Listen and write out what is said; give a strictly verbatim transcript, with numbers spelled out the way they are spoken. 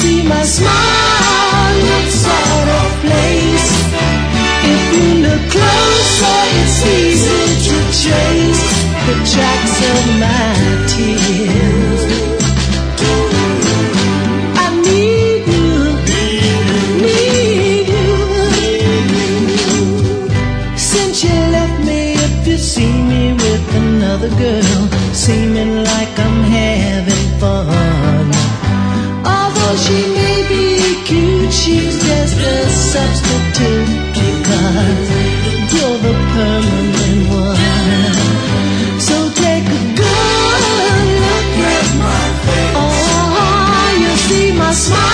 see my smile looks out of place. If you look closer, it's easy to trace the tracks of my tears. I need you, need you. Since you left me, if you see me with another girl, seeming like I'm having fun. Although she may be cute, she's just a substitute, because you're the permanent one. So take a good look at my face. Oh, you see my smile.